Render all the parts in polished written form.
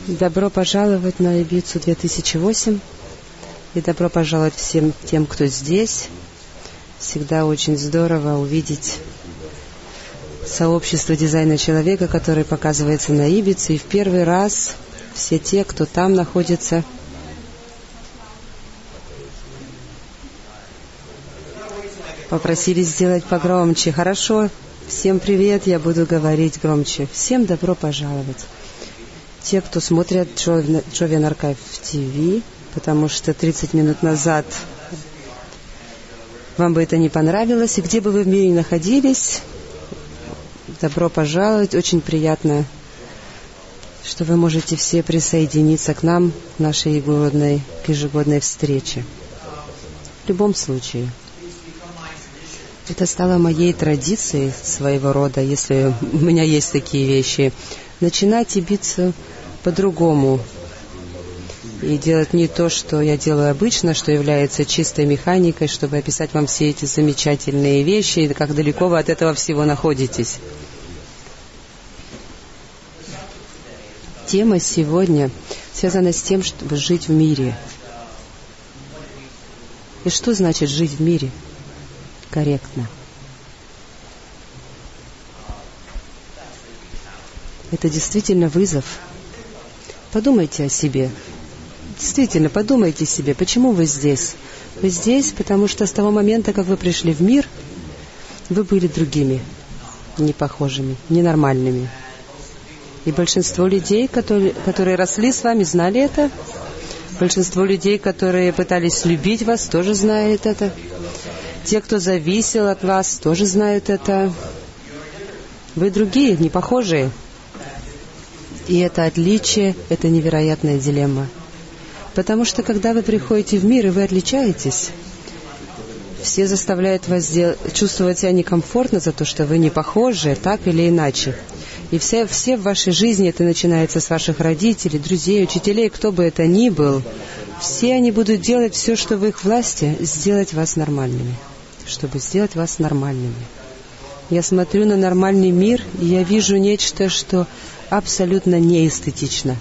Добро пожаловать на Ибицу 2008 и добро пожаловать всем тем, кто здесь. Всегда очень здорово увидеть сообщество дизайна человека, которое показывается на Ибице. И в первый раз все те, кто там находится, попросили сделать погромче. Хорошо, всем привет, я буду говорить громче. Всем добро пожаловать. Те, кто смотрят Jovian Archive TV, потому что 30 минут назад вам бы это не понравилось, и где бы вы в мире ни находились, добро пожаловать. Очень приятно, что вы можете все присоединиться к нам в нашей ежегодной встрече. В любом случае, это стало моей традицией своего рода, если у меня есть такие вещи, начинать Ибицу по-другому и делать не то, что я делаю обычно, что является чистой механикой, чтобы описать вам все эти замечательные вещи и как далеко вы от этого всего находитесь. Тема сегодня связана с тем, чтобы жить в мире. И что значит жить в мире корректно? Это действительно вызов. Подумайте о себе. Действительно, подумайте о себе, почему вы здесь. Вы здесь, потому что с того момента, как вы пришли в мир, вы были другими, непохожими, ненормальными. И большинство людей, которые росли с вами, знали это. Большинство людей, которые пытались любить вас, тоже знают это. Те, кто зависел от вас, тоже знают это. Вы другие, непохожие. И это отличие, это невероятная дилемма. Потому что, когда вы приходите в мир, и вы отличаетесь, все заставляют вас чувствовать себя некомфортно за то, что вы не похожи, так или иначе. И все в вашей жизни, это начинается с ваших родителей, друзей, учителей, кто бы это ни был, все они будут делать все, что в их власти, сделать вас нормальными. Чтобы сделать вас нормальными. Я смотрю на нормальный мир, и я вижу нечто, что абсолютно неэстетично.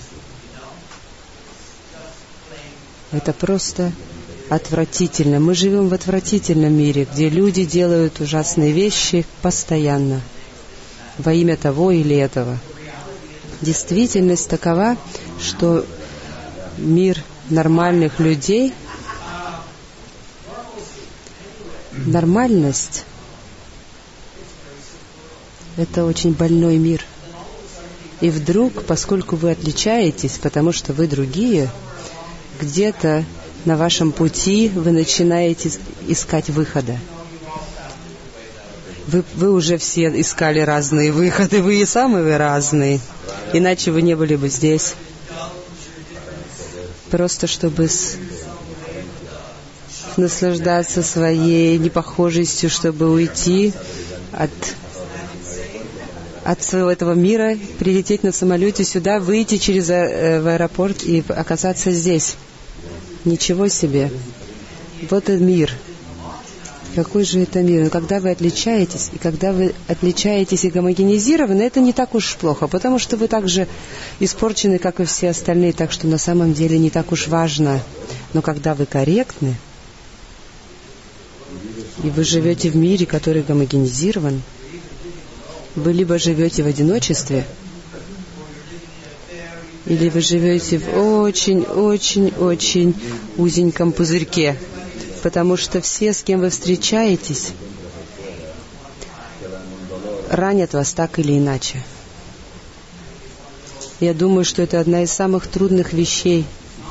Это просто отвратительно. Мы живем в отвратительном мире, где люди делают ужасные вещи постоянно во имя того или этого. Действительность такова, что мир нормальных людей, нормальность — это очень больной мир. И вдруг, поскольку вы отличаетесь, потому что вы другие, где-то на вашем пути вы начинаете искать выхода. Вы уже все искали разные выходы, вы и самые разные. Иначе вы не были бы здесь. Просто чтобы наслаждаться своей непохожестью, чтобы уйти от своего этого мира, прилететь на самолете сюда, выйти через в аэропорт и оказаться здесь. Ничего себе. Вот это мир. Какой же это мир? Но когда вы отличаетесь, и гомогенизированы, это не так уж плохо, потому что вы так же испорчены, как и все остальные, так что на самом деле не так уж важно. Но когда вы корректны, и вы живете в мире, который гомогенизирован, вы либо живете в одиночестве, или вы живете в очень-очень-очень узеньком пузырьке, потому что все, с кем вы встречаетесь, ранят вас так или иначе. Я думаю, что это одна из самых трудных вещей.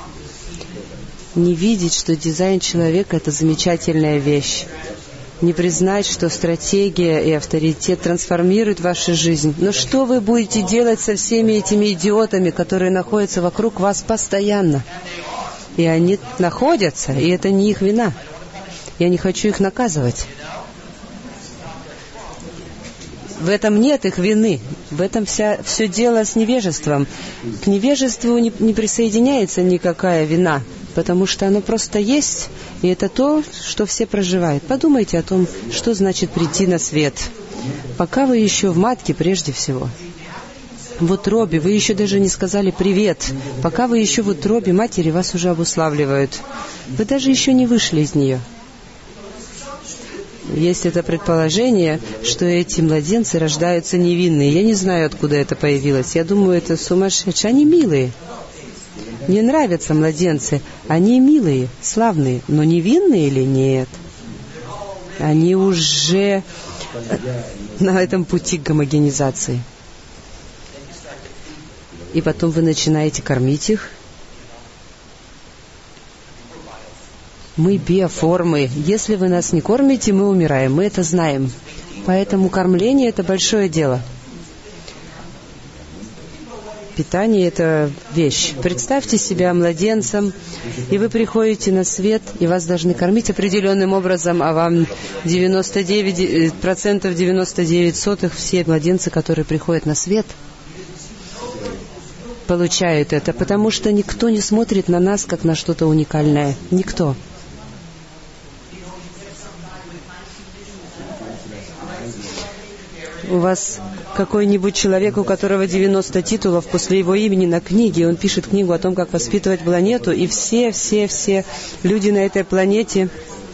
Не видеть, что дизайн человека — это замечательная вещь. Не признать, что стратегия и авторитет трансформируют вашу жизнь. Но что вы будете делать со всеми этими идиотами, которые находятся вокруг вас постоянно? И они находятся, и это не их вина. Я не хочу их наказывать. В этом нет их вины. В этом все дело с невежеством. К невежеству не присоединяется никакая вина, потому что оно просто есть, и это то, что все проживают. Подумайте о том, что значит прийти на свет. Пока вы еще в матке прежде всего. в утробе, вы еще даже не сказали «привет». Пока вы еще в утробе матери, вас уже обуславливают. Вы даже еще не вышли из нее. Есть это предположение, что эти младенцы рождаются невинные. Я не знаю, откуда это появилось. Я думаю, это сумасшедшие. Они милые. Мне нравятся младенцы. Они милые, славные. Но невинные или нет? Они уже на этом пути к гомогенизации. И потом вы начинаете кормить их. Мы биоформы. Если вы нас не кормите, мы умираем. Мы это знаем. Поэтому кормление — это большое дело. Питание — это вещь. Представьте себя младенцем, и вы приходите на свет, и вас должны кормить определенным образом, а вам 99% все младенцы, которые приходят на свет, получают это, потому что никто не смотрит на нас, как на что-то уникальное. Никто. У вас какой-нибудь человек, у которого 90 титулов после его имени на книге, он пишет книгу о том, как воспитывать планету, и все люди на этой планете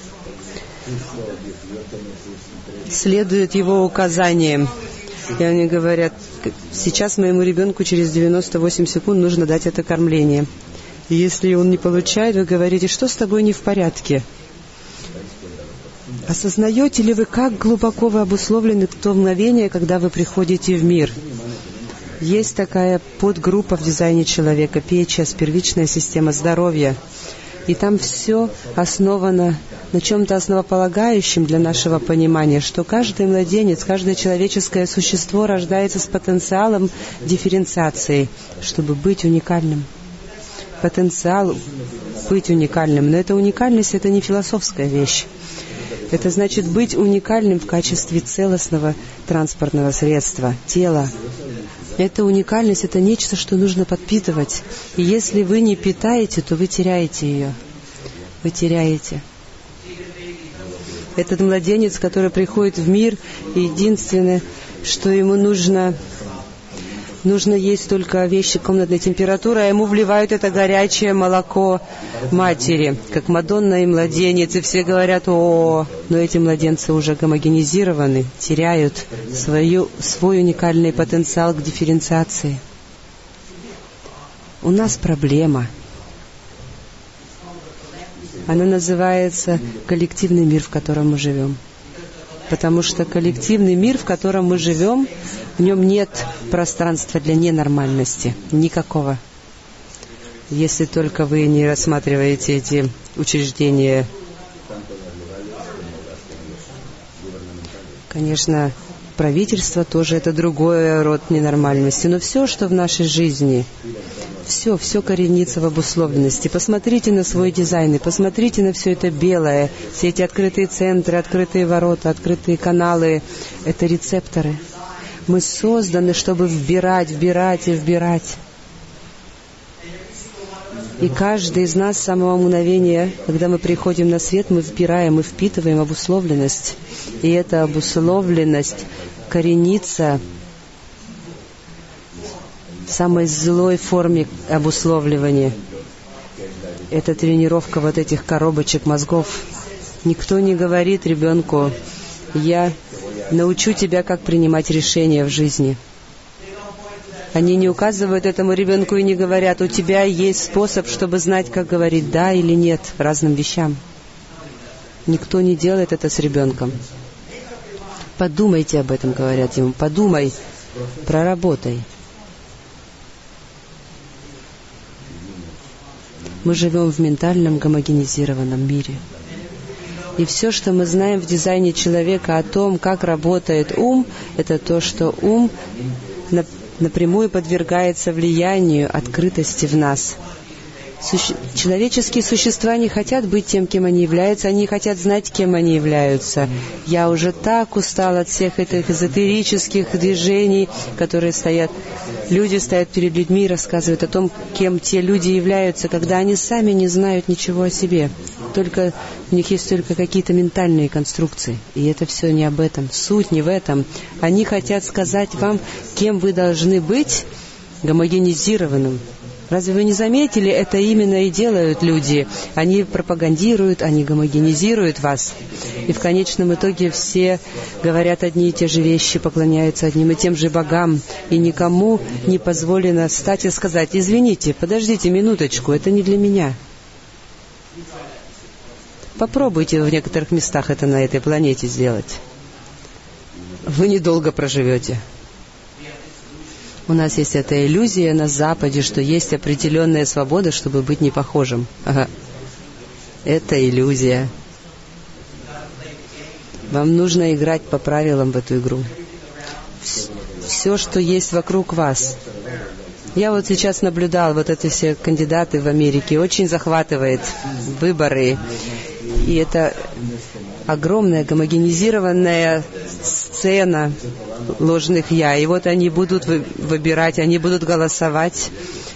следуют его указаниям. И они говорят, сейчас моему ребенку через 98 секунд нужно дать это кормление. И если он не получает, вы говорите, что с тобой не в порядке? Осознаете ли вы, как глубоко вы обусловлены в то мгновение, когда вы приходите в мир? Есть такая подгруппа в дизайне человека, PHS, первичная система здоровья. И там все основано на чем-то основополагающем для нашего понимания, что каждый младенец, каждое человеческое существо рождается с потенциалом дифференциации, чтобы быть уникальным. Потенциал быть уникальным. Но эта уникальность — это не философская вещь. Это значит быть уникальным в качестве целостного транспортного средства, тела. Эта уникальность — это нечто, что нужно подпитывать. И если вы не питаете, то вы теряете ее. Вы теряете. Этот младенец, который приходит в мир, единственное, что ему нужно есть только вещи комнатной температуры, а ему вливают это горячее молоко матери, как Мадонна и младенец, и все говорят: о, но эти младенцы уже гомогенизированы, теряют свой уникальный потенциал к дифференциации. У нас проблема. Она называется коллективный мир, в котором мы живем. Потому что коллективный мир, в котором мы живем, в нем нет пространства для ненормальности. Никакого. Если только вы не рассматриваете эти учреждения. Конечно, правительство тоже это другой род ненормальности. Но все, что в нашей жизни, все коренится в обусловленности. Посмотрите на свой дизайн, и посмотрите на все это белое, все эти открытые центры, открытые ворота, открытые каналы. Это рецепторы. Мы созданы, чтобы вбирать. И каждый из нас с самого мгновения, когда мы приходим на свет, мы вбираем, мы впитываем обусловленность. И эта обусловленность коренится в самой злой форме обусловливания. Это тренировка вот этих коробочек мозгов. Никто не говорит ребенку: я научу тебя, как принимать решения в жизни. Они не указывают этому ребенку и не говорят: у тебя есть способ, чтобы знать, как говорить «да» или «нет» разным вещам. Никто не делает это с ребенком. Подумайте об этом, говорят ему. Подумай, проработай. Мы живем в ментальном гомогенизированном мире. И все, что мы знаем в дизайне человека о том, как работает ум, это то, что ум напрямую подвергается влиянию открытости в нас. Человеческие существа не хотят быть тем, кем они являются, они хотят знать, кем они являются. Я уже так устал от всех этих эзотерических движений, которые стоят. Люди стоят перед людьми и рассказывают о том, кем те люди являются, когда они сами не знают ничего о себе. Только у них есть только какие-то ментальные конструкции. И это все не об этом. Суть не в этом. Они хотят сказать вам, кем вы должны быть, гомогенизированным. Разве вы не заметили, это именно и делают люди. Они пропагандируют, они гомогенизируют вас. И в конечном итоге все говорят одни и те же вещи, поклоняются одним и тем же богам. И никому не позволено встать и сказать: извините, подождите минуточку, это не для меня. Попробуйте в некоторых местах это на этой планете сделать. Вы недолго проживете. У нас есть эта иллюзия на Западе, что есть определенная свобода, чтобы быть непохожим. Ага. Это иллюзия. Вам нужно играть по правилам в эту игру. Все, что есть вокруг вас. Я вот сейчас наблюдал вот эти все кандидаты в Америке. Очень захватывает выборы. И это огромная гомогенизированная сцена ложных «я». И вот они будут выбирать, они будут голосовать.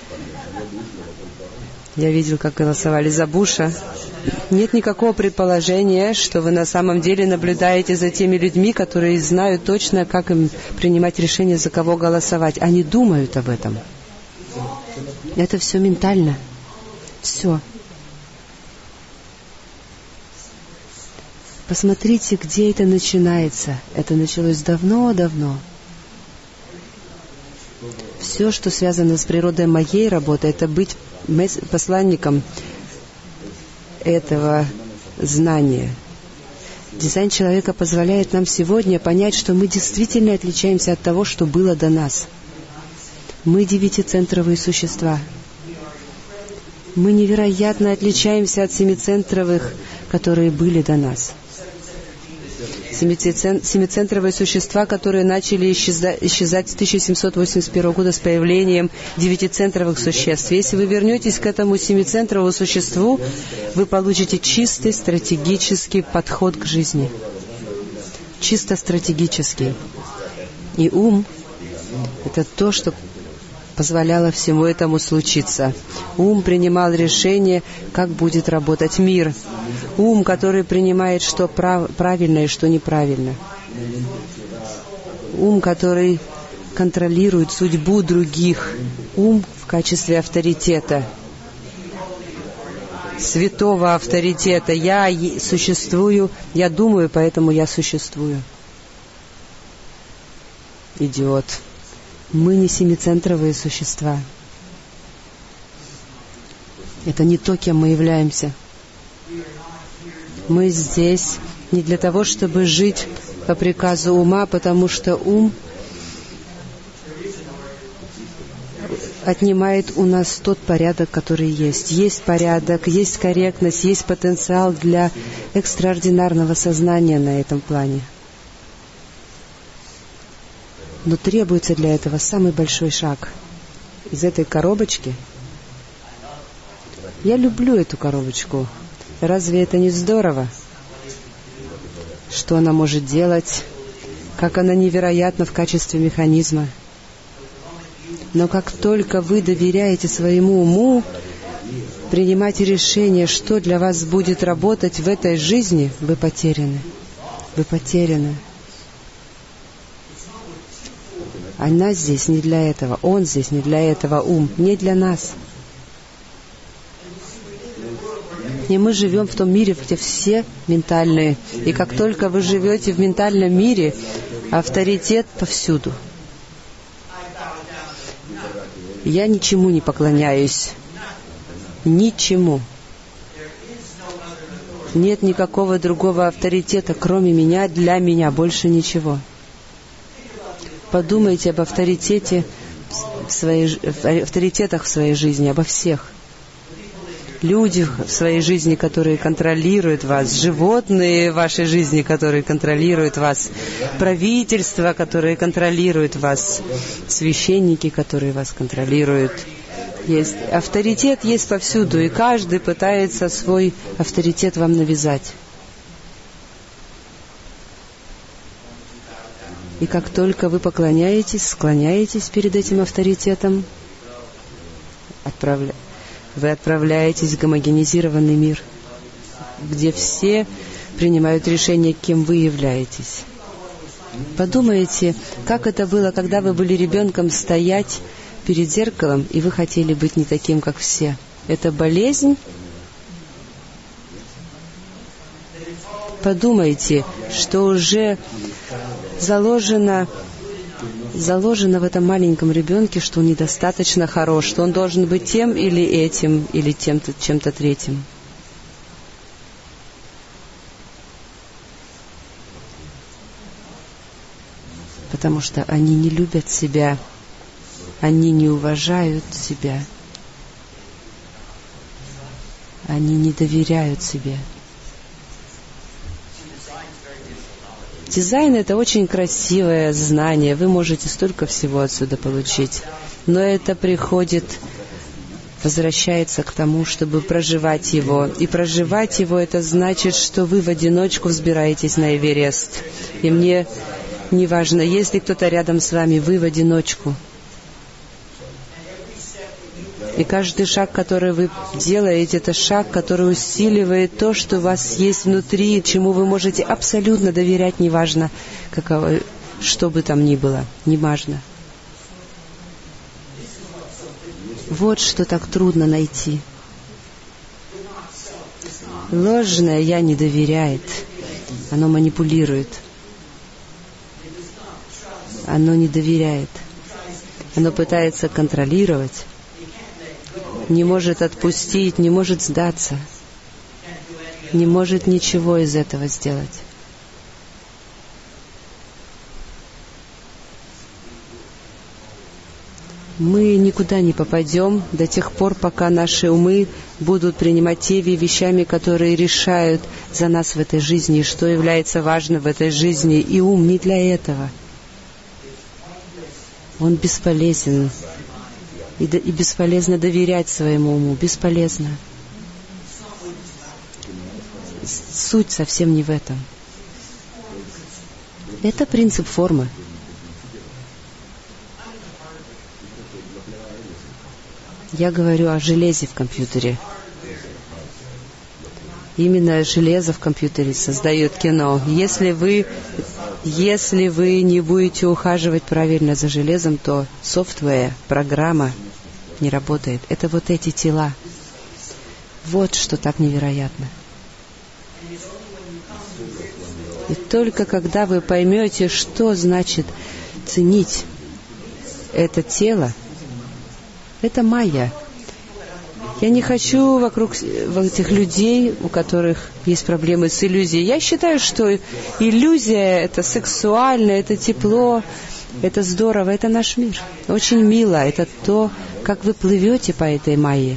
Я видел, как голосовали за Буша. Нет никакого предположения, что вы на самом деле наблюдаете за теми людьми, которые знают точно, как им принимать решение, за кого голосовать. Они думают об этом. Это все ментально. Все. Посмотрите, где это начинается. Это началось давно-давно. Все, что связано с природой моей работы, это быть посланником этого знания. Дизайн человека позволяет нам сегодня понять, что мы действительно отличаемся от того, что было до нас. Мы девятицентровые существа. Мы невероятно отличаемся от семицентровых, которые были до нас. Семицентровые существа, которые начали исчезать с 1781 года с появлением девятицентровых существ. Если вы вернетесь к этому семицентровому существу, вы получите чистый стратегический подход к жизни. Чисто стратегический. И ум — это то, что позволяло всему этому случиться. Ум принимал решение, как будет работать мир. Ум, который принимает, что правильно и что неправильно. Ум, который контролирует судьбу других. Ум в качестве авторитета. Святого авторитета. Я существую, я думаю, поэтому я существую. Идиот. Мы не семицентровые существа. Это не то, кем мы являемся. Мы здесь не для того, чтобы жить по приказу ума, потому что ум отнимает у нас тот порядок, который есть. Есть порядок, есть корректность, есть потенциал для экстраординарного сознания на этом плане. Но требуется для этого самый большой шаг. Из этой коробочки... Я люблю эту коробочку. Разве это не здорово? Что она может делать? Как она невероятна в качестве механизма. Но как только вы доверяете своему уму, принимаете решение, что для вас будет работать в этой жизни, вы потеряны. Вы потеряны. Она здесь не для этого, он здесь не для этого, ум, не для нас. И мы живем в том мире, где все ментальные. И как только вы живете в ментальном мире, авторитет повсюду. Я ничему не поклоняюсь. Ничему. Нет никакого другого авторитета, кроме меня, для меня, больше ничего. Подумайте об авторитетах в своей жизни, обо всех. Людях в своей жизни, которые контролируют вас, животные в вашей жизни, которые контролируют вас, правительства, которые контролируют вас, священники, которые вас контролируют, есть. Авторитет есть повсюду, и каждый пытается свой авторитет вам навязать. И как только вы поклоняетесь, склоняетесь перед этим авторитетом, вы отправляетесь в гомогенизированный мир, где все принимают решение, кем вы являетесь. Подумайте, как это было, когда вы были ребенком, стоять перед зеркалом, и вы хотели быть не таким, как все. Это болезнь. Подумайте, что уже заложено в этом маленьком ребенке, что он недостаточно хорош, что он должен быть тем или этим, или тем-то, чем-то третьим. Потому что они не любят себя, они не уважают себя, они не доверяют себе. Дизайн — это очень красивое знание, вы можете столько всего отсюда получить, но это возвращается к тому, чтобы проживать его. И проживать его — это значит, что вы в одиночку взбираетесь на Эверест. И мне не важно, есть ли кто-то рядом с вами, вы в одиночку. И каждый шаг, который вы делаете, это шаг, который усиливает то, что у вас есть внутри, чему вы можете абсолютно доверять, неважно, что бы там ни было, неважно. Вот что так трудно найти. Ложное «я» не доверяет, оно манипулирует. Оно не доверяет. Оно пытается контролировать, не может отпустить, не может сдаться, не может ничего из этого сделать. Мы никуда не попадем до тех пор, пока наши умы будут принимать те вещами, которые решают за нас в этой жизни, что является важным в этой жизни. И ум не для этого. Он бесполезен. И бесполезно доверять своему уму. Бесполезно. Суть совсем не в этом. Это принцип формы. Я говорю о железе в компьютере. Именно железо в компьютере создает кино. Если вы не будете ухаживать правильно за железом, то софтвер, программа не работает. Это вот эти тела. Вот что так невероятно. И только когда вы поймете, что значит ценить это тело, это майя. Я не хочу вокруг этих людей, у которых есть проблемы с иллюзией. Я считаю, что иллюзия — это сексуально, это тепло, это здорово, это наш мир. Очень мило. Это то, как вы плывете по этой майе.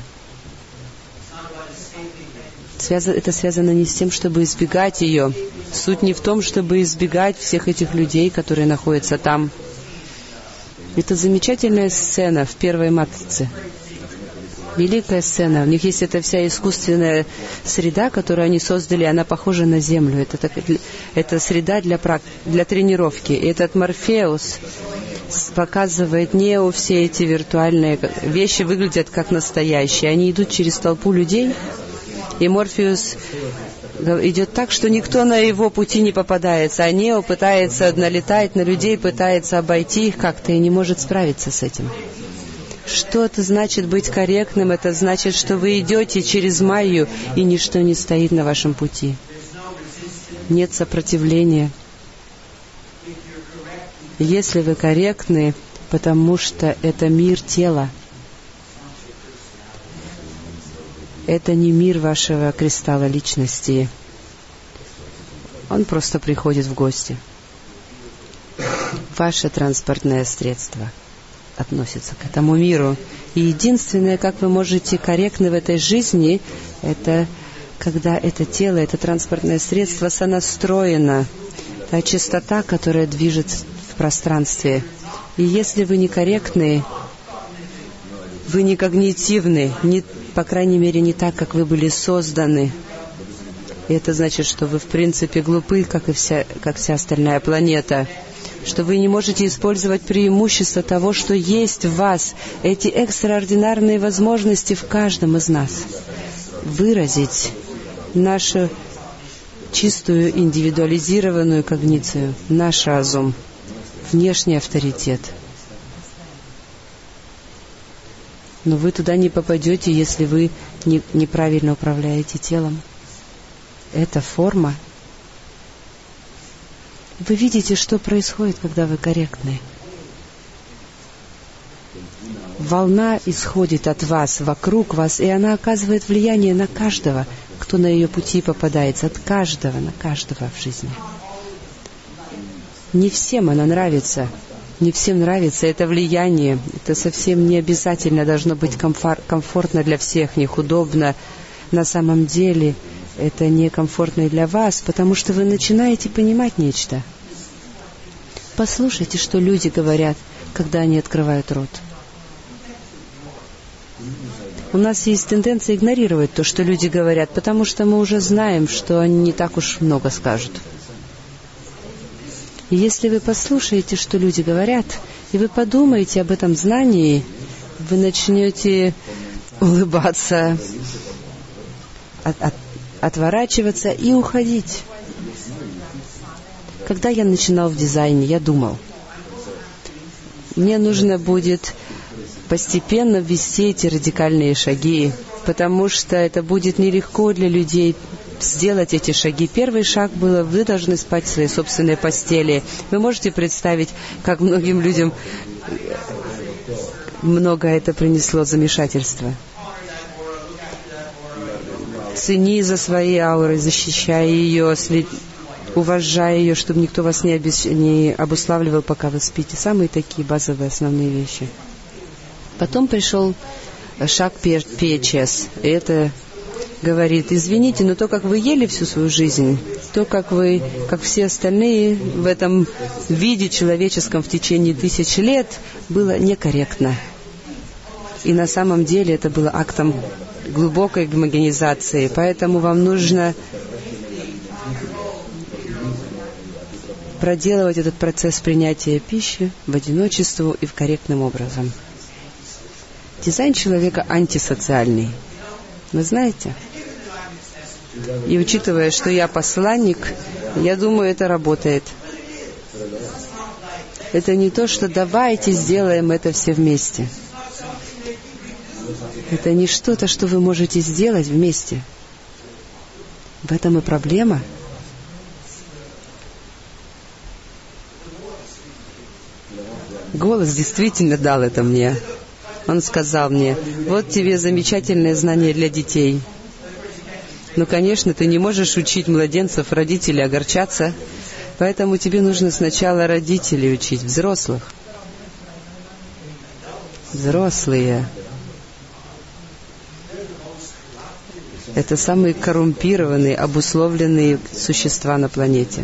Это связано не с тем, чтобы избегать ее. Суть не в том, чтобы избегать всех этих людей, которые находятся там. Это замечательная сцена в первой матрице. Великая сцена. У них есть эта вся искусственная среда, которую они создали, она похожа на землю. Это среда для тренировки. И этот Морфеус показывает все эти виртуальные вещи выглядят как настоящие. Они идут через толпу людей, и Морфеус идет так, что никто на его пути не попадается. А Нео пытается налетать на людей, пытается обойти их как-то и не может справиться с этим. Что это значит быть корректным? Это значит, что вы идете через майю, и ничто не стоит на вашем пути. Нет сопротивления. Если вы корректны, потому что это мир тела. Это не мир вашего кристалла личности. Он просто приходит в гости. Ваше транспортное средство относится к этому миру. И единственное, как вы можете корректны в этой жизни, это когда это тело, это транспортное средство сонастроено. Та частота, которая движется в пространстве. И если вы некорректны, Вы не когнитивны, по крайней мере, не так, как вы были созданы. И это значит, что вы в принципе глупы, как вся остальная планета. Что вы не можете использовать преимущества того, что есть в вас, эти экстраординарные возможности в каждом из нас. Выразить нашу чистую индивидуализированную когницию, наш разум, внешний авторитет. Но вы туда не попадете, если вы неправильно управляете телом. Это форма. Вы видите, что происходит, когда вы корректны. Волна исходит от вас, вокруг вас, и она оказывает влияние на каждого, кто на ее пути попадается, от каждого, на каждого в жизни. Не всем она нравится. Не всем нравится это влияние. Это совсем не обязательно должно быть комфортно для всех, них удобно. На самом деле это некомфортно и для вас, потому что вы начинаете понимать нечто. Послушайте, что люди говорят, когда они открывают рот. У нас есть тенденция игнорировать то, что люди говорят, потому что мы уже знаем, что они не так уж много скажут. И если вы послушаете, что люди говорят, и вы подумаете об этом знании, вы начнете улыбаться, отворачиваться и уходить. Когда я начинал в дизайне, я думал, мне нужно будет постепенно ввести эти радикальные шаги, потому что это будет нелегко для людей сделать эти шаги. Первый шаг был: вы должны спать в своей собственной постели. Вы можете представить, как многим людям много это принесло замешательства. Цени за своей аурой, защищая ее, уважая ее, чтобы никто вас не обуславливал, пока вы спите. Самые такие базовые основные вещи. Потом пришел шаг PHS. И это говорит: извините, но то, как вы ели всю свою жизнь, то, как вы, как все остальные в этом виде человеческом в течение 1000 лет, было некорректно. И на самом деле это было актом глубокой гомогенизации. Поэтому вам нужно проделывать этот процесс принятия пищи в одиночестве и в корректным образом. Дизайн человека антисоциальный. Вы знаете? И учитывая, что я посланник, я думаю, это работает. Это не то, что давайте сделаем это все вместе. Это не что-то, что вы можете сделать вместе. В этом и проблема. Голос действительно дал это мне. Он сказал мне: вот тебе замечательное знание для детей. Но, конечно, ты не можешь учить младенцев, родителей огорчаться, поэтому тебе нужно сначала родителей учить, взрослых. Взрослые. Это самые коррумпированные, обусловленные существа на планете.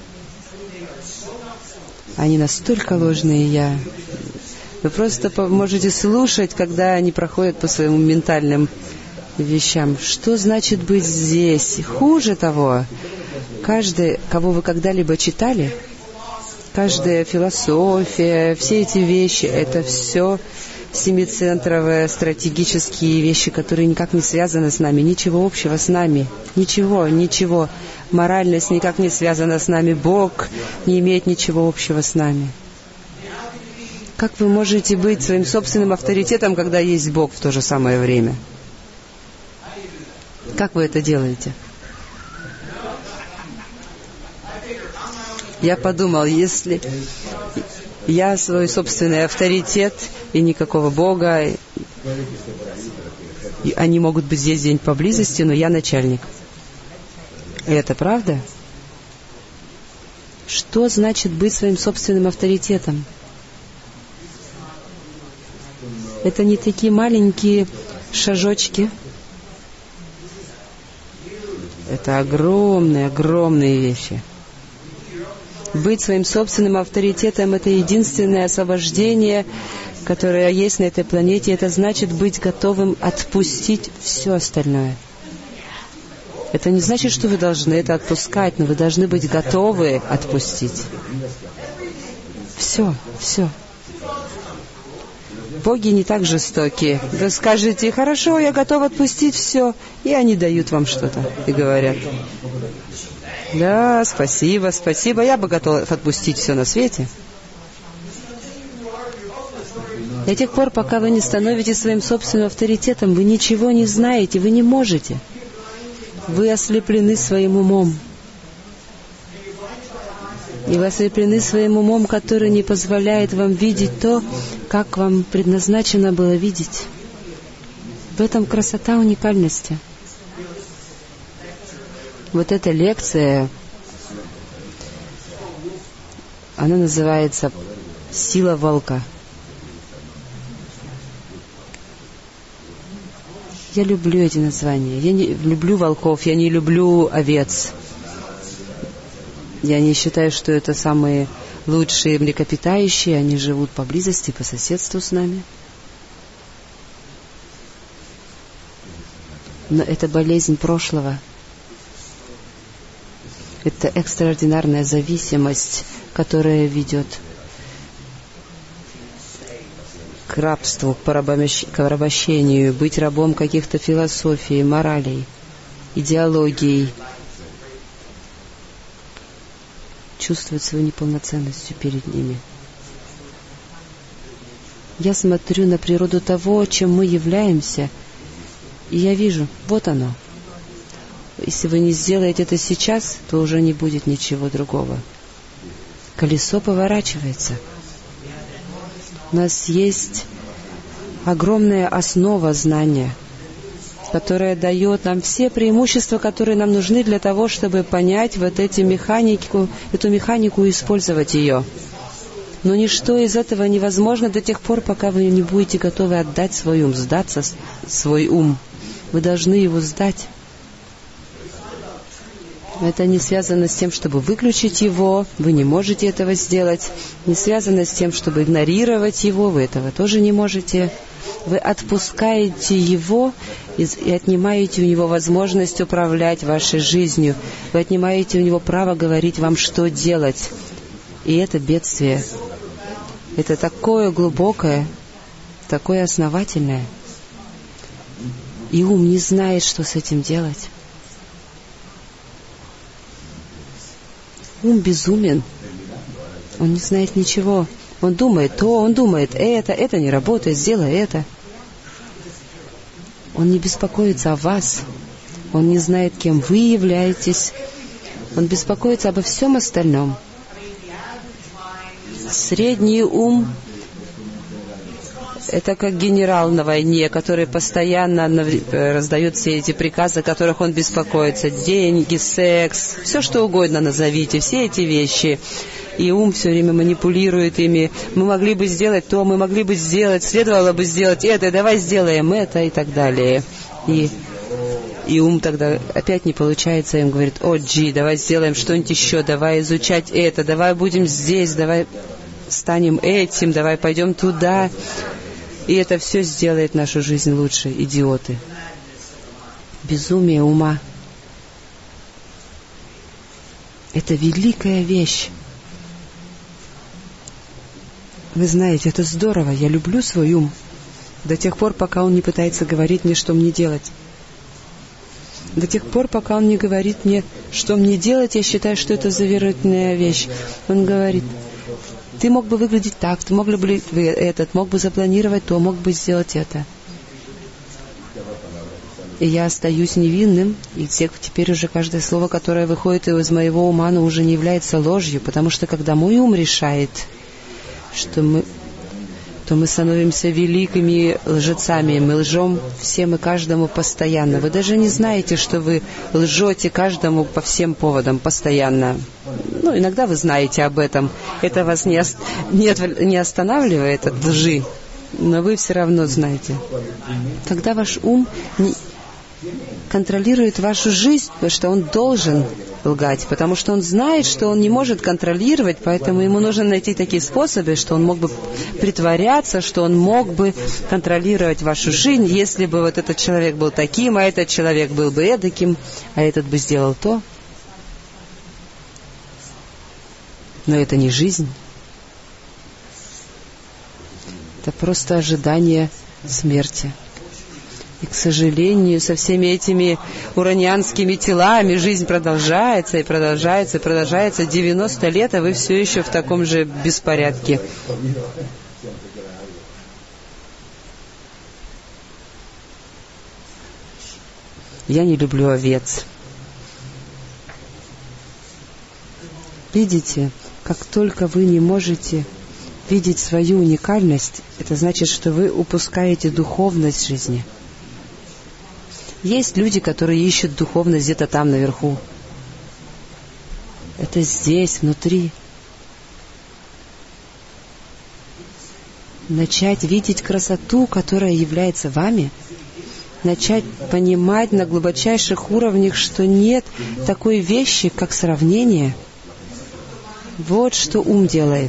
Они настолько ложные, Вы просто можете слушать, когда они проходят по своим ментальным вещам. Что значит быть здесь? Хуже того, каждый, кого вы когда-либо читали, каждая философия, все эти вещи, это все семицентровые стратегические вещи, которые никак не связаны с нами, ничего общего с нами, ничего. Моральность никак не связана с нами, Бог не имеет ничего общего с нами. Как вы можете быть своим собственным авторитетом, когда есть Бог в то же самое время? Как вы это делаете? Я подумал, если я свой собственный авторитет и никакого Бога, и они могут быть здесь где-нибудь поблизости, но я начальник. И это правда? Что значит быть своим собственным авторитетом? Это не такие маленькие шажочки. Это огромные вещи. Быть своим собственным авторитетом — это единственное освобождение которое есть на этой планете, это значит быть готовым отпустить все остальное. Это не значит, что вы должны это отпускать, но вы должны быть готовы отпустить. Все. Боги не так жестоки. Вы скажете: хорошо, я готов отпустить все, и они дают вам что-то и говорят: да, спасибо, я бы готов отпустить все на свете. До тех пор, пока вы не становитесь своим собственным авторитетом, вы ничего не знаете, вы не можете. Вы ослеплены своим умом. И вы ослеплены своим умом, который не позволяет вам видеть то, как вам предназначено было видеть. В этом красота уникальности. Вот эта лекция, она называется «Сила волка». Я люблю эти названия. Я не люблю волков, я не люблю овец. Я не считаю, что это самые лучшие млекопитающие. Они живут поблизости, по соседству с нами. Но это болезнь прошлого. Это экстраординарная зависимость, которая ведет к рабству, к порабощению, быть рабом каких-то философий, моралей, идеологий, чувствовать свою неполноценность перед ними. Я смотрю на природу того, чем мы являемся, и я вижу, вот оно. Если вы не сделаете это сейчас, то уже не будет ничего другого. Колесо поворачивается. У нас есть огромная основа знания, которая дает нам все преимущества, которые нам нужны для того, чтобы понять вот эту механику и использовать ее. Но ничто из этого невозможно до тех пор, пока вы не будете готовы отдать свой ум, сдаться свой ум. Вы должны его сдать. Это не связано с тем, чтобы выключить его, вы не можете этого сделать. Не связано с тем, чтобы игнорировать его, вы этого тоже не можете. Вы отпускаете его и отнимаете у него возможность управлять вашей жизнью. Вы отнимаете у него право говорить вам, что делать. И это бедствие. Это такое глубокое, такое основательное. И ум не знает, что с этим делать. Ум безумен. Он не знает ничего. Он думает то, он думает это не работает, сделай это. Он не беспокоится о вас. Он не знает, кем вы являетесь. Он беспокоится обо всем остальном. Средний ум — это как генерал на войне, который постоянно раздает все эти приказы, о которых он беспокоится. Деньги, секс, все что угодно назовите, все эти вещи. И ум все время манипулирует ими. Мы могли бы сделать то, мы могли бы сделать, следовало бы сделать это, давай сделаем это и так далее. И ум тогда опять не получается, и он говорит: о, Джи, давай сделаем что-нибудь еще, давай изучать это, давай будем здесь, давай станем этим, давай пойдем туда. И это все сделает нашу жизнь лучше. Идиоты. Безумие ума. Это великая вещь. Вы знаете, это здорово. Я люблю свой ум. До тех пор, пока он не пытается говорить мне, что мне делать. До тех пор, пока он не говорит мне, что мне делать, я считаю, что это заверительная вещь. Он говорит: ты мог бы выглядеть так, ты мог бы мог бы запланировать то, мог бы сделать это. И я остаюсь невинным, и теперь уже каждое слово, которое выходит из моего ума, оно уже не является ложью, потому что когда мой ум решает, то мы становимся великими лжецами. Мы лжем всем и каждому постоянно. Вы даже не знаете, что вы лжете каждому по всем поводам постоянно. Иногда вы знаете об этом. Это вас не останавливает от лжи, но вы все равно знаете. Когда ваш ум контролирует вашу жизнь, потому что он должен лгать, потому что он знает, что он не может контролировать, поэтому ему нужно найти такие способы, что он мог бы притворяться, что он мог бы контролировать вашу жизнь, если бы вот этот человек был таким, а этот человек был бы эдаким, а этот бы сделал то. Но это не жизнь. Это просто ожидание смерти. И, к сожалению, со всеми этими уранианскими телами жизнь продолжается и продолжается и продолжается. 90 лет, а вы все еще в таком же беспорядке. Я не люблю овец. Видите, как только вы не можете видеть свою уникальность, это значит, что вы упускаете духовность жизни. Есть люди, которые ищут духовность где-то там наверху. Это здесь, внутри. Начать видеть красоту, которая является вами. Начать понимать на глубочайших уровнях, что нет такой вещи, как сравнение. Вот что ум делает.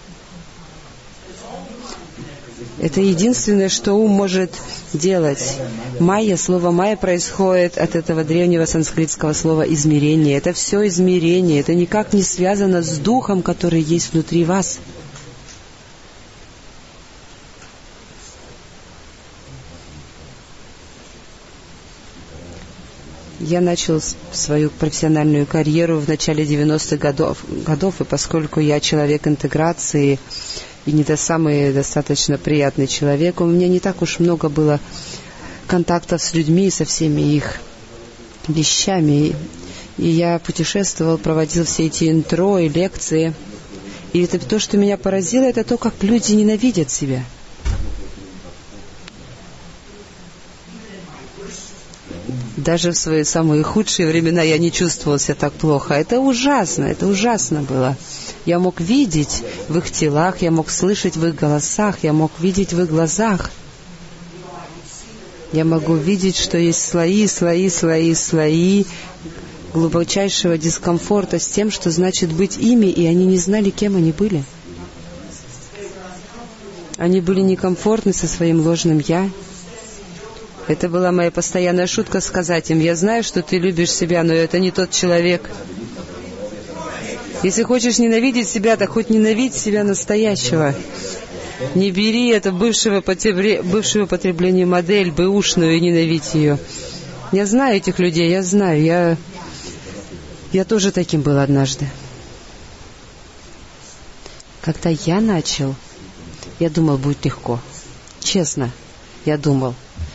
Это единственное, что ум может делать. Майя, слово майя происходит от этого древнего санскритского слова измерение. Это все измерение. Это никак не связано с духом, который есть внутри вас. Я начал свою профессиональную карьеру в начале 90-х годов, и поскольку я человек интеграции и не самый достаточно приятный человек, у меня не так уж много было контактов с людьми, со всеми их вещами. И я путешествовал, проводил все эти интро и лекции. И это то, что меня поразило, это то, как люди ненавидят себя. Даже в свои самые худшие времена я не чувствовал себя так плохо. Это ужасно было. Я мог видеть в их телах, я мог слышать в их голосах, я мог видеть в их глазах. Я могу видеть, что есть слои глубочайшего дискомфорта с тем, что значит быть ими, и они не знали, кем они были. Они были некомфортны со своим ложным «я». Это была моя постоянная шутка сказать им: я знаю, что ты любишь себя, но это не тот человек. Если хочешь ненавидеть себя, так хоть ненавидь себя настоящего. Не бери эту бывшего потребления модель, бэушную, и ненавидь ее. Я знаю этих людей, я знаю. Я тоже таким был однажды. Когда я начал, я думал, будет легко. Честно, я думал.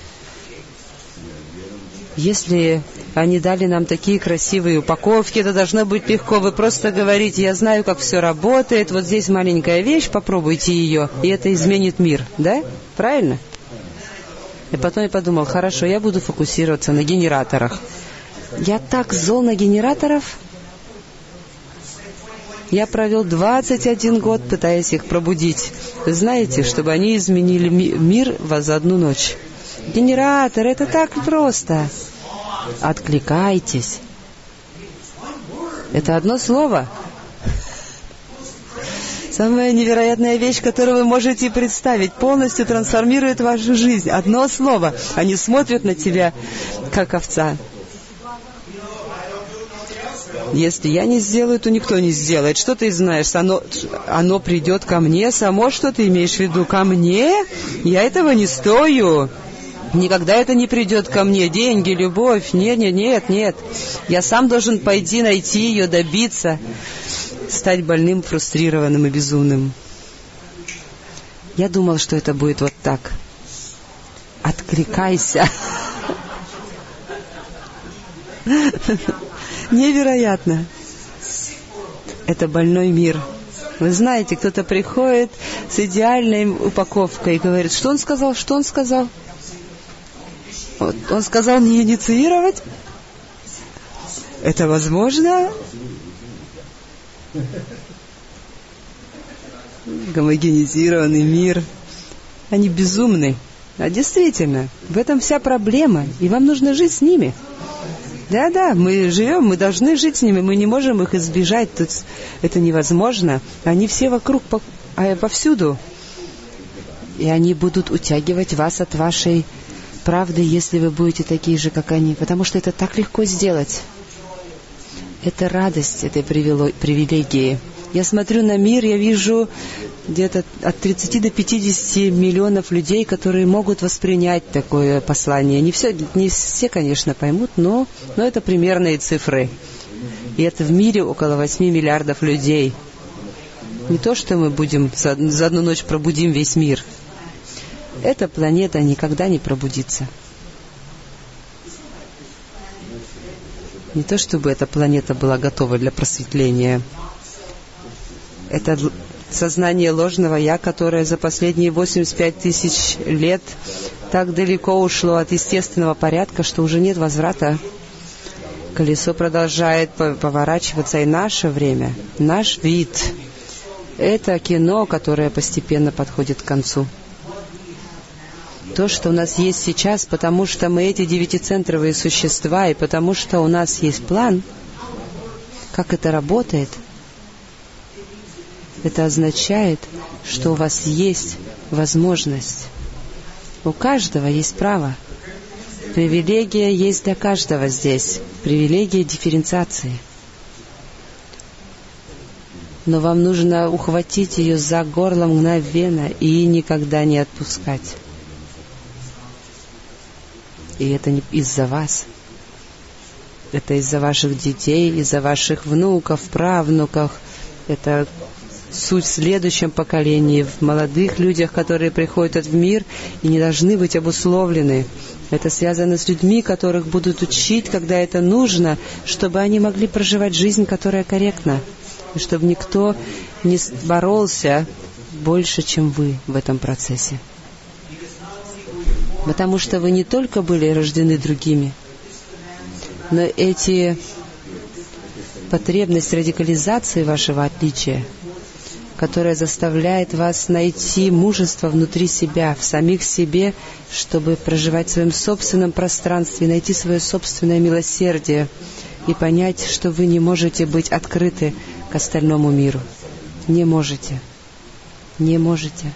Если они дали нам такие красивые упаковки, это должно быть легко. Вы просто говорите: я знаю, как все работает, вот здесь маленькая вещь, попробуйте ее, и это изменит мир. Да? Правильно? И потом я подумал: хорошо, я буду фокусироваться на генераторах. Я так зол на генераторов. Я провел 21 год, пытаясь их пробудить. Вы знаете, чтобы они изменили мир за одну ночь. Генератор, это так просто. Откликайтесь. Это одно слово. Самая невероятная вещь, которую вы можете представить, полностью трансформирует вашу жизнь. Одно слово. Они смотрят на тебя, как овца. Если я не сделаю, то никто не сделает. Что ты знаешь? Оно придет ко мне само. Что ты имеешь в виду? Ко мне? Я этого не стою. Никогда это не придет ко мне. Деньги, любовь. Нет. Я сам должен пойти, найти ее, добиться, стать больным, фрустрированным и безумным. Я думал, что это будет вот так. Откликайся. Невероятно. Это больной мир. Вы знаете, кто-то приходит с идеальной упаковкой и говорит: что он сказал? Он сказал не инициировать? Это возможно? Гомогенизированный мир. Они безумны. А действительно, в этом вся проблема, и вам нужно жить с ними. Да, мы живем, мы должны жить с ними, мы не можем их избежать, тут это невозможно. Они все вокруг, повсюду. И они будут утягивать вас от вашей правды, если вы будете такие же, как они. Потому что это так легко сделать. Это радость этой привилегии. Я смотрю на мир, я вижу где-то от 30 до 50 миллионов людей, которые могут воспринять такое послание. Не все, конечно, поймут, но это примерные цифры. И это в мире около 8 миллиардов людей. Не то, что мы будем за одну ночь пробудим весь мир. Эта планета никогда не пробудится. Не то, чтобы эта планета была готова для просветления. Это сознание ложного «я», которое за последние 85 тысяч лет так далеко ушло от естественного порядка, что уже нет возврата. Колесо продолжает поворачиваться, и наше время, наш вид — это кино, которое постепенно подходит к концу. То, что у нас есть сейчас, потому что мы эти девятицентровые существа, и потому что у нас есть план, как это работает, это означает, что у вас есть возможность. У каждого есть право. Привилегия есть для каждого здесь. Привилегия дифференциации. Но вам нужно ухватить ее за горло мгновенно и никогда не отпускать. И это не из-за вас. Это из-за ваших детей, из-за ваших внуков, правнуков. Это суть в следующем поколении, в молодых людях, которые приходят в мир и не должны быть обусловлены. Это связано с людьми, которых будут учить, когда это нужно, чтобы они могли проживать жизнь, которая корректна. И чтобы никто не боролся больше, чем вы в этом процессе. Потому что вы не только были рождены другими, но эти потребность радикализации вашего отличия, которая заставляет вас найти мужество внутри себя, в самих себе, чтобы проживать в своем собственном пространстве, найти свое собственное милосердие и понять, что вы не можете быть открыты к остальному миру. Не можете. Не можете.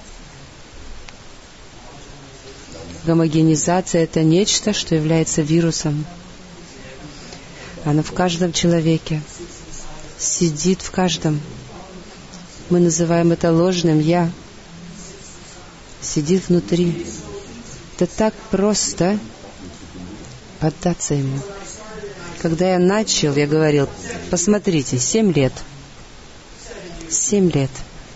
Гомогенизация — это нечто, что является вирусом. Оно в каждом человеке, сидит в каждом. Мы называем это ложным «я». Сидит внутри. Это так просто поддаться ему. Когда я начал, я говорил: посмотрите, 7 лет. 7 лет.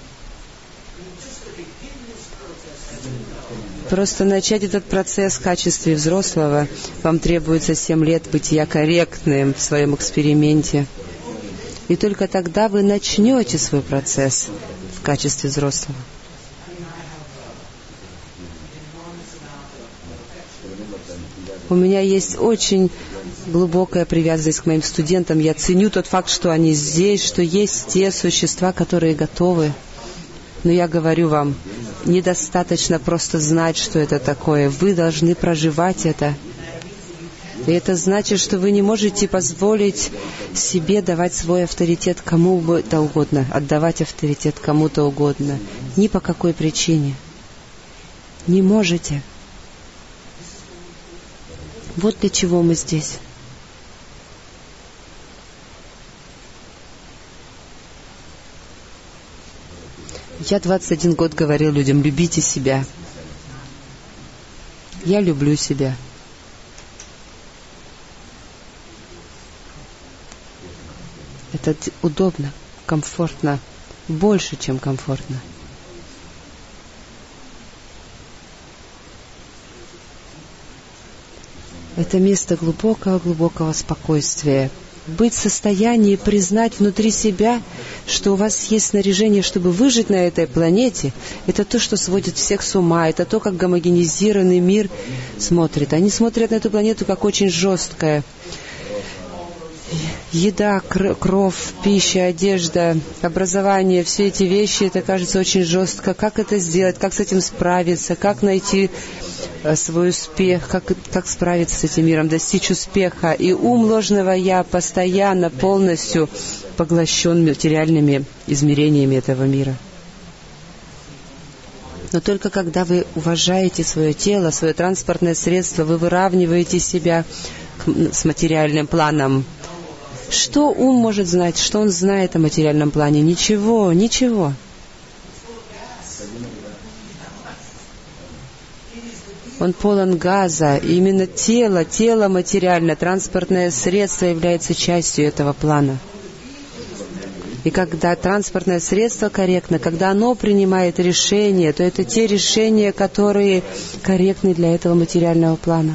Просто начать этот процесс в качестве взрослого, вам требуется 7 лет бытия корректным в своем эксперименте. И только тогда вы начнете свой процесс в качестве взрослого. У меня есть очень глубокая привязанность к моим студентам. Я ценю тот факт, что они здесь, что есть те существа, которые готовы. Но я говорю вам, недостаточно просто знать, что это такое. Вы должны проживать это. И это значит, что вы не можете позволить себе давать свой авторитет кому бы то угодно, отдавать авторитет кому-то угодно. Ни по какой причине. Не можете. Вот для чего мы здесь. Я 21 год говорил людям: любите себя. Я люблю себя. Это удобно, комфортно, больше, чем комфортно. Это место глубокого спокойствия. Быть в состоянии признать внутри себя, что у вас есть снаряжение, чтобы выжить на этой планете, это то, что сводит всех с ума, это то, как гомогенизированный мир смотрит. Они смотрят на эту планету как очень жесткая. еда, кровь, пища, одежда, образование, все эти вещи, это кажется очень жестко. Как это сделать, как с этим справиться, как найти свой успех, как справиться с этим миром, достичь успеха. И ум ложного «я» постоянно, полностью поглощен материальными измерениями этого мира. Но только когда вы уважаете свое тело, свое транспортное средство, вы выравниваете себя с материальным планом. Что ум может знать? Что он знает о материальном плане? Ничего, ничего. Он полон газа. И именно тело материальное, транспортное средство является частью этого плана. И когда транспортное средство корректно, когда оно принимает решения, то это те решения, которые корректны для этого материального плана.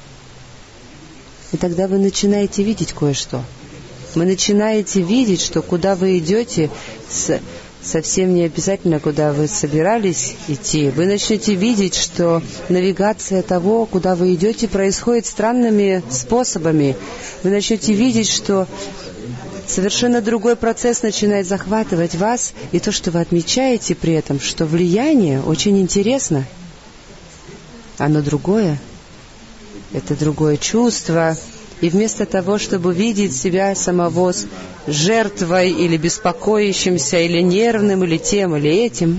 И тогда вы начинаете видеть кое-что. Вы начинаете видеть, что куда вы идете, совсем не обязательно, куда вы собирались идти. Вы начнете видеть, что навигация того, куда вы идете, происходит странными способами. Вы начнете видеть, что совершенно другой процесс начинает захватывать вас, и то, что вы отмечаете при этом, что влияние очень интересно. Оно другое. Это другое чувство. И вместо того, чтобы видеть себя самого жертвой или беспокоящимся, или нервным, или тем, или этим,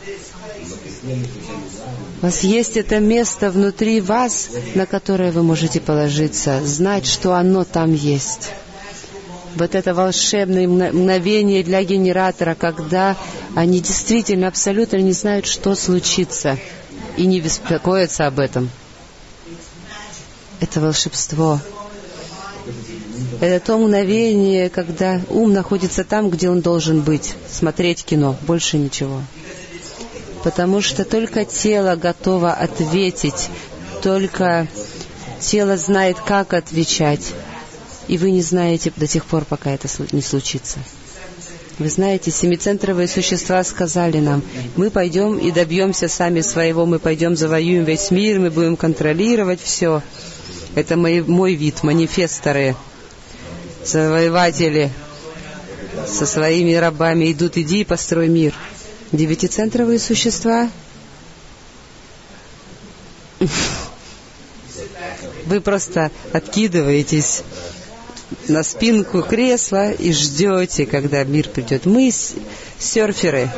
у вас есть это место внутри вас, на которое вы можете положиться, знать, что оно там есть. Вот это волшебное мгновение для генератора, когда они действительно абсолютно не знают, что случится, и не беспокоятся об этом. Это волшебство. Это то мгновение, когда ум находится там, где он должен быть, смотреть кино, больше ничего. Потому что только тело готово ответить, только тело знает, как отвечать. И вы не знаете до тех пор, пока это не случится. Вы знаете, семицентровые существа сказали нам: мы пойдем и добьемся сами своего, мы пойдем завоюем весь мир, мы будем контролировать все. Это мой вид, манифесторы, завоеватели со своими рабами идут: иди и построй мир. Девятицентровые существа, вы просто откидываетесь на спинку кресла и ждете, когда мир придет. Мы серферы.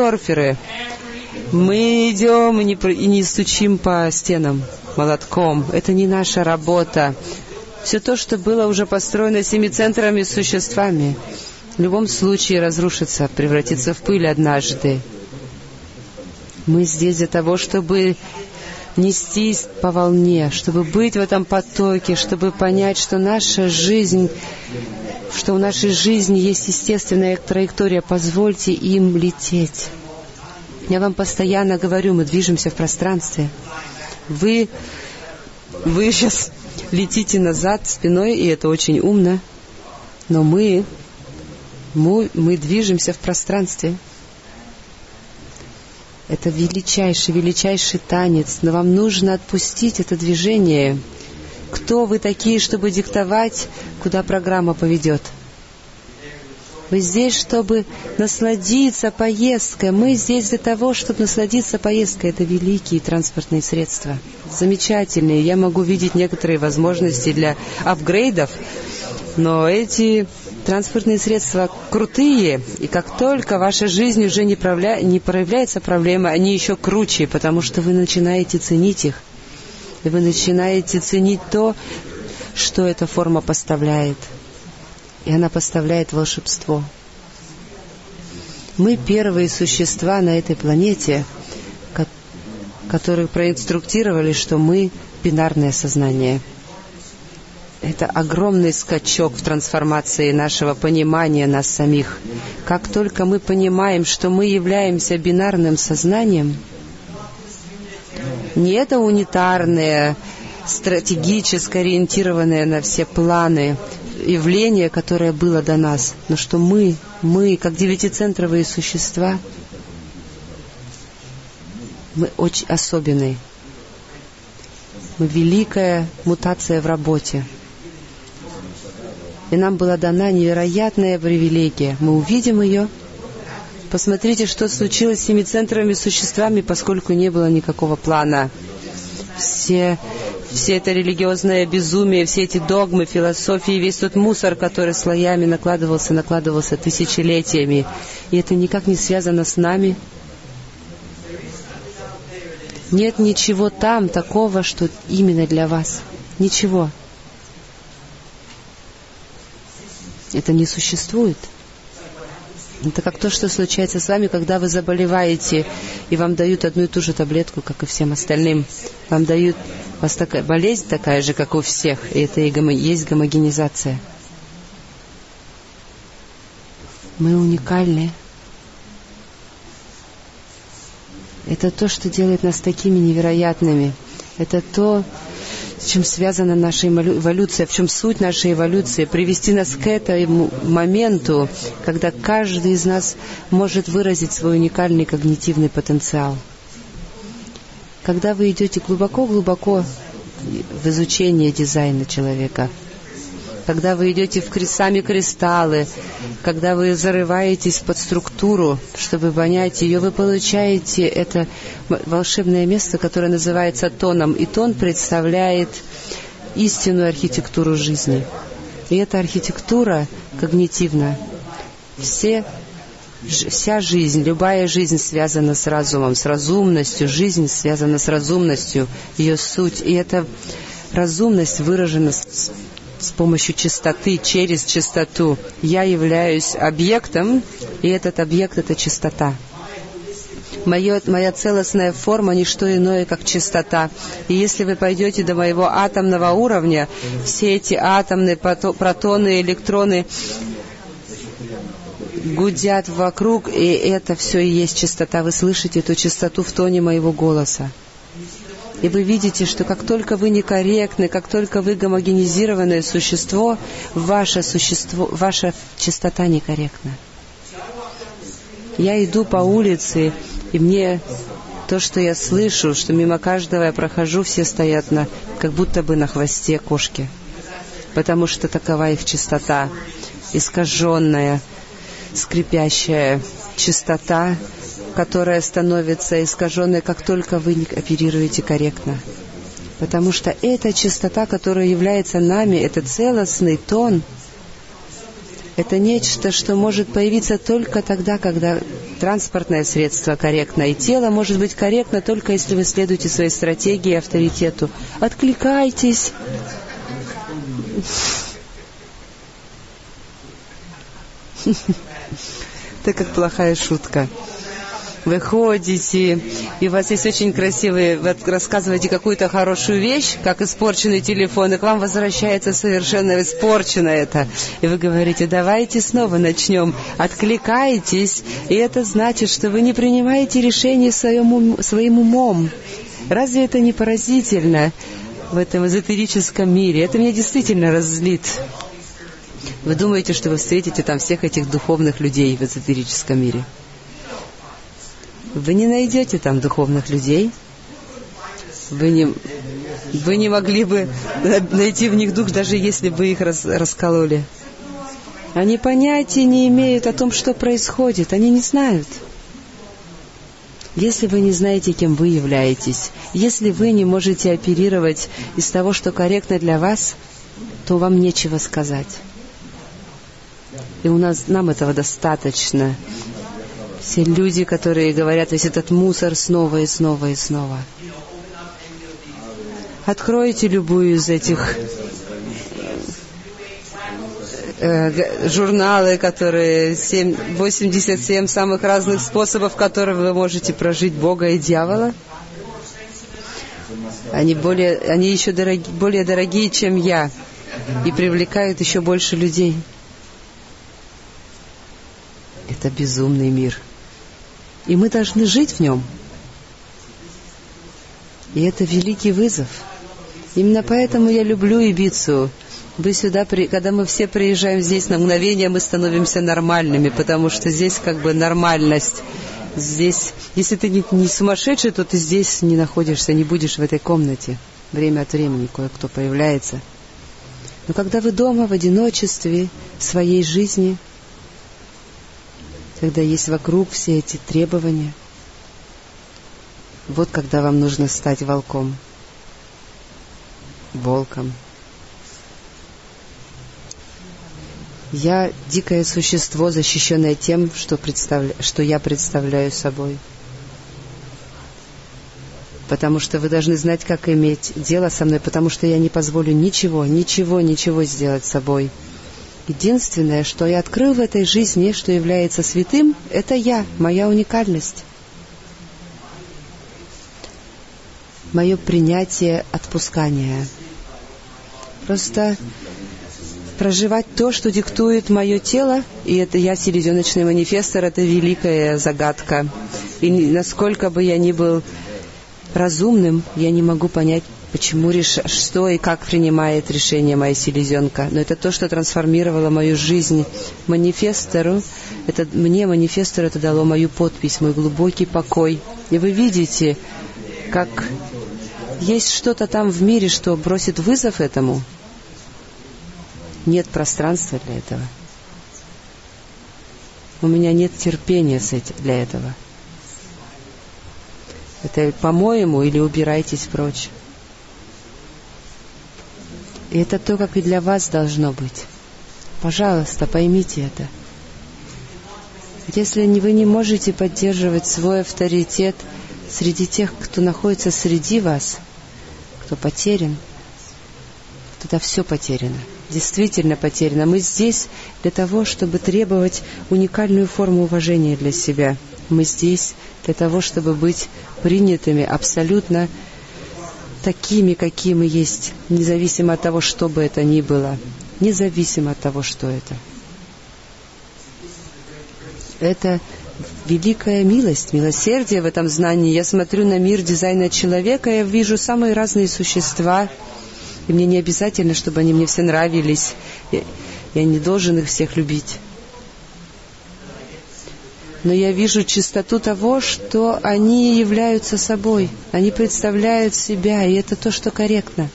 Мы идем и не стучим по стенам молотком. Это не наша работа. Все то, что было уже построено семицентровыми существами, в любом случае разрушится, превратится в пыль однажды. Мы здесь для того, чтобы нестись по волне, чтобы быть в этом потоке, чтобы понять, что наша жизнь, что у нашей жизни есть естественная траектория. Позвольте им лететь. Я вам постоянно говорю, мы движемся в пространстве. Вы сейчас летите назад спиной, и это очень умно. Но мы движемся в пространстве. Это величайший танец, но вам нужно отпустить это движение. Кто вы такие, чтобы диктовать, куда программа поведет? Вы здесь, чтобы насладиться поездкой. Мы здесь для того, чтобы насладиться поездкой. Это великие транспортные средства. Замечательные. Я могу видеть некоторые возможности для апгрейдов, но эти транспортные средства крутые, и как только ваша жизнь уже не проявляется проблема, они еще круче, потому что вы начинаете ценить их. И вы начинаете ценить то, что эта форма поставляет. И она поставляет волшебство. Мы первые существа на этой планете, которые проинструктировали, что мы бинарное сознание. Это огромный скачок в трансформации нашего понимания нас самих. Как только мы понимаем, что мы являемся бинарным сознанием, не это унитарное, стратегически ориентированное на все планы явление, которое было до нас, но что мы, как девятицентровые существа, мы очень особенные. Мы великая мутация в работе. И нам была дана невероятная привилегия. Мы увидим ее. Посмотрите, что случилось с теми центровыми существами, поскольку не было никакого плана. Все это религиозное безумие, все эти догмы, философии, весь тот мусор, который слоями накладывался тысячелетиями. И это никак не связано с нами. Нет ничего там такого, что именно для вас. Ничего. Это не существует. Это как то, что случается с вами, когда вы заболеваете, и вам дают одну и ту же таблетку, как и всем остальным. Вам дают, у вас такая болезнь такая же, как у всех, и это и есть гомогенизация. Мы уникальны. Это то, что делает нас такими невероятными. Это то, с чем связана наша эволюция, в чем суть нашей эволюции, привести нас к этому моменту, когда каждый из нас может выразить свой уникальный когнитивный потенциал. Когда вы идете глубоко-глубоко в изучение дизайна человека, когда вы идете в сами кристаллы, когда вы зарываетесь под структуру, чтобы понять ее, вы получаете это волшебное место, которое называется тоном. И тон представляет истинную архитектуру жизни. И эта архитектура когнитивна. Вся жизнь, любая жизнь связана с разумом, с разумностью. Жизнь связана с разумностью, ее суть. И эта разумность выражена с помощью чистоты, через чистоту. Я являюсь объектом, и этот объект — это чистота. Моя целостная форма — не что иное, как чистота. И если вы пойдете до моего атомного уровня, все эти атомные протоны, электроны гудят вокруг, и это все и есть чистота. Вы слышите эту чистоту в тоне моего голоса. И вы видите, что как только вы некорректны, как только вы гомогенизированное существо, ваша чистота некорректна. Я иду по улице, и мне то, что я слышу, что мимо каждого я прохожу, все стоят как будто бы на хвосте кошки. Потому что такова их чистота, искаженная, скрипящая чистота, которая становится искаженной, как только вы не оперируете корректно. Потому что эта чистота, которая является нами, это целостный тон, это нечто, что может появиться только тогда, когда транспортное средство корректно. И тело может быть корректно только если вы следуете своей стратегии и авторитету. Откликайтесь! Это как плохая шутка. Вы ходите, и у вас есть очень красивые, вы рассказываете какую-то хорошую вещь, как испорченный телефон, и к вам возвращается совершенно испорчено это. И вы говорите, давайте снова начнем. Откликаетесь, и это значит, что вы не принимаете решения своим умом. Разве это не поразительно в этом эзотерическом мире? Это меня действительно раззлит. Вы думаете, что вы встретите там всех этих духовных людей в эзотерическом мире? Вы не найдете там духовных людей. Вы не могли бы найти в них дух, даже если бы их раскололи. Они понятия не имеют о том, что происходит. Они не знают. Если вы не знаете, кем вы являетесь, если вы не можете оперировать из того, что корректно для вас, то вам нечего сказать. И нам этого достаточно. Все люди, которые говорят весь этот мусор снова и снова и снова. Откройте любую из этих журналы, которые 87 самых разных способов, которыми вы можете прожить Бога и дьявола. Они еще более дорогие, чем я, и привлекают еще больше людей. Это безумный мир. И мы должны жить в нем. И это великий вызов. Именно поэтому я люблю Ибицу. Вы сюда, когда мы все приезжаем здесь, на мгновение мы становимся нормальными, потому что здесь как бы нормальность. Здесь, если ты не сумасшедший, то ты здесь не находишься, не будешь в этой комнате. Время от времени кое-кто появляется. Но когда вы дома, в одиночестве своей жизни, когда есть вокруг все эти требования, вот когда вам нужно стать волком, волком. Я дикое существо, защищенное тем, что я представляю собой. Потому что вы должны знать, как иметь дело со мной, потому что я не позволю ничего сделать с собой. Единственное, что я открыл в этой жизни, что является святым, это я, моя уникальность. Мое принятие отпускания. Просто проживать то, что диктует мое тело, и это я, селезеночный манифестор, это великая загадка. И насколько бы я ни был разумным, я не могу понять, почему, что и как принимает решение моя селезенка. Но это то, что трансформировало мою жизнь. Манифестору, манифестору это дало мою подпись, мой глубокий покой. И вы видите, как есть что-то там в мире, что бросит вызов этому. Нет пространства для этого. У меня нет терпения для этого. Это, по-моему, или убирайтесь прочь. И это то, как и для вас должно быть. Пожалуйста, поймите это. Если вы не можете поддерживать свой авторитет среди тех, кто находится среди вас, кто потерян, тогда все потеряно. Действительно потеряно. Мы здесь для того, чтобы требовать уникальную форму уважения для себя. Мы здесь для того, чтобы быть принятыми абсолютно такими, какие мы есть, независимо от того, что бы это ни было, независимо от того, что это. Это великая милость, милосердие в этом знании. Я смотрю на мир дизайна человека, я вижу самые разные существа, и мне не обязательно, чтобы они мне все нравились. Я не должен их всех любить. Но я вижу чистоту того, что они являются собой. Они представляют себя, и это то, что корректно.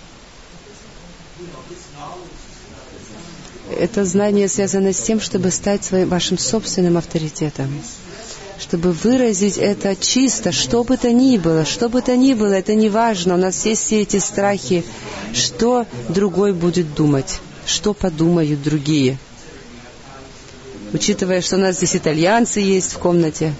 Это знание связано с тем, чтобы стать вашим собственным авторитетом. Чтобы выразить это чисто, что бы то ни было, это не важно. У нас есть все эти страхи, что другой будет думать, что подумают другие. Учитывая, что у нас здесь итальянцы есть в комнате.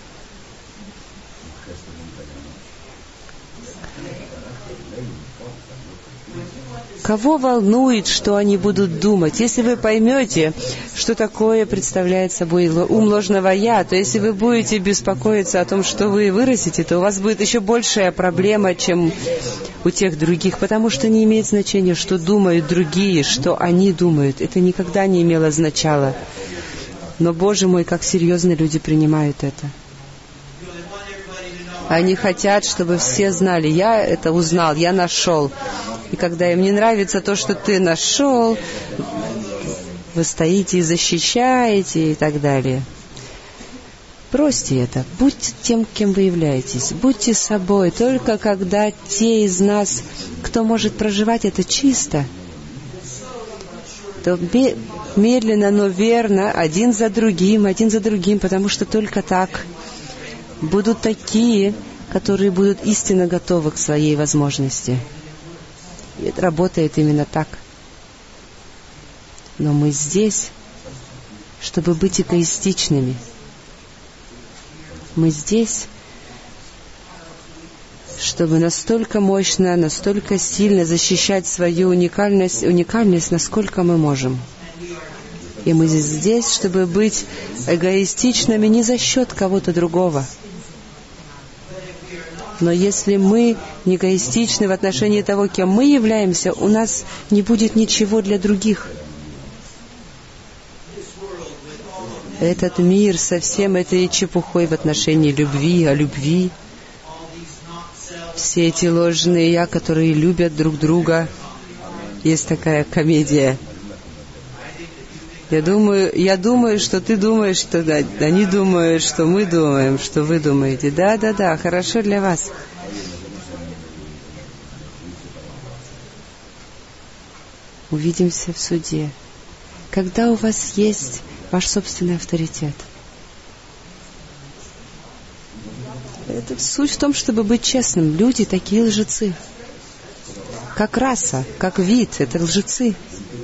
Кого волнует, что они будут думать? Если вы поймете, что такое представляет собой ум ложного «я», то если вы будете беспокоиться о том, что вы выразите, то у вас будет еще большая проблема, чем у тех других, потому что не имеет значения, что думают другие, что они думают. Это никогда не имело значения. Но, Боже мой, как серьезно люди принимают это. Они хотят, чтобы все знали: я это узнал, я нашел. И когда им не нравится то, что ты нашел, вы стоите и защищаете и так далее. Бросьте это. Будьте тем, кем вы являетесь. Будьте собой. Только когда те из нас, кто может проживать это чисто, то медленно, но верно, один за другим, потому что только так будут такие, которые будут истинно готовы к своей возможности. И это работает именно так. Но мы здесь, чтобы быть эгоистичными. Мы здесь, чтобы настолько мощно, настолько сильно защищать свою уникальность, насколько мы можем. И мы здесь, чтобы быть эгоистичными не за счет кого-то другого. Но если мы не эгоистичны в отношении того, кем мы являемся, у нас не будет ничего для других. Этот мир со всем этой чепухой в отношении любви, о любви, все эти ложные «я», которые любят друг друга. Есть такая комедия. Я думаю, что ты думаешь, что да, они думают, что мы думаем, что вы думаете. Да, хорошо для вас. увидимся в суде. Когда у вас есть ваш собственный авторитет. Это суть в том, чтобы быть честным. Люди такие лжецы. Как раса, как вид, это лжецы.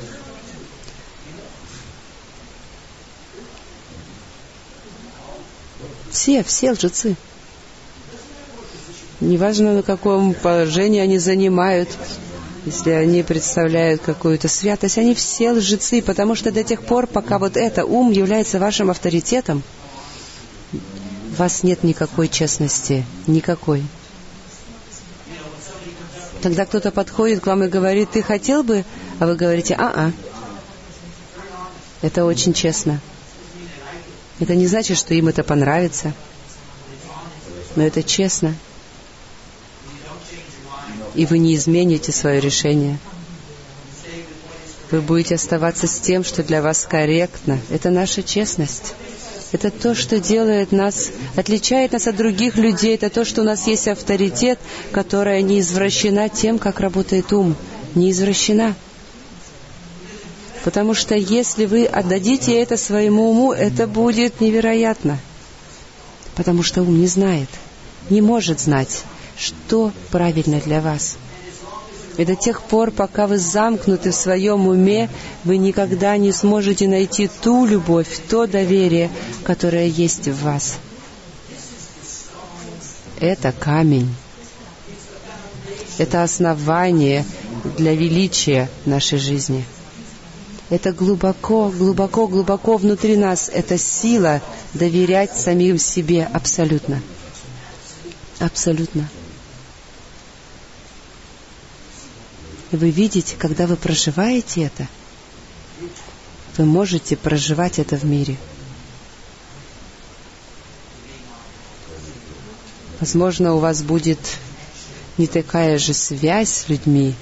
Все лжецы. Неважно, на каком положении они занимают, если они представляют какую-то святость, они все лжецы, потому что до тех пор, пока вот это ум является вашим авторитетом, у вас нет никакой честности, никакой. Когда кто-то подходит к вам и говорит: ты хотел бы, а вы говорите: это очень честно. Это не значит, что им это понравится, но это честно. И вы не измените свое решение. Вы будете оставаться с тем, что для вас корректно. Это наша честность. Это то, что делает нас, отличает нас от других людей. Это то, что у нас есть авторитет, которая не извращена тем, как работает ум. Не извращена. Потому что если вы отдадите это своему уму, это будет невероятно. Потому что ум не знает, не может знать, что правильно для вас. И до тех пор, пока вы замкнуты в своем уме, вы никогда не сможете найти ту любовь, то доверие, которое есть в вас. Это камень. Это основание для величия нашей жизни. Это глубоко, глубоко, глубоко внутри нас. Это сила доверять самим себе абсолютно. Абсолютно. И вы видите, когда вы проживаете это, вы можете проживать это в мире. Возможно, у вас будет не такая же связь с людьми,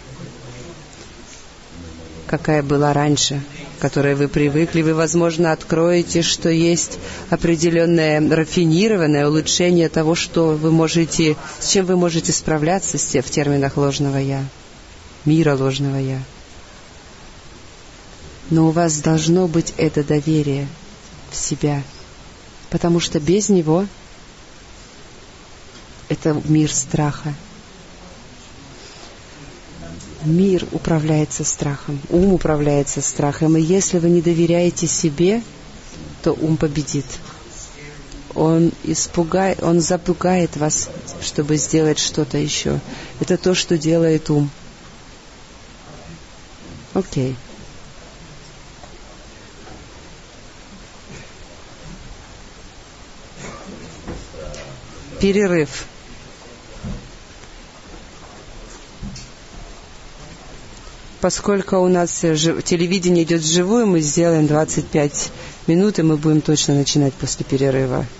какая была раньше, к которой вы привыкли. Вы, возможно, откроете, что есть определенное рафинированное улучшение того, что вы можете, с чем вы можете справляться в терминах ложного «я», мира ложного «я». Но у вас должно быть это доверие в себя, потому что без него это мир страха. Мир управляется страхом, ум управляется страхом. И если вы не доверяете себе, то ум победит. Он запугает вас, чтобы сделать что-то еще. Это то, что делает ум. Окей. Перерыв. Поскольку у нас телевидение идет вживую, мы сделаем 25 минут, и мы будем точно начинать после перерыва.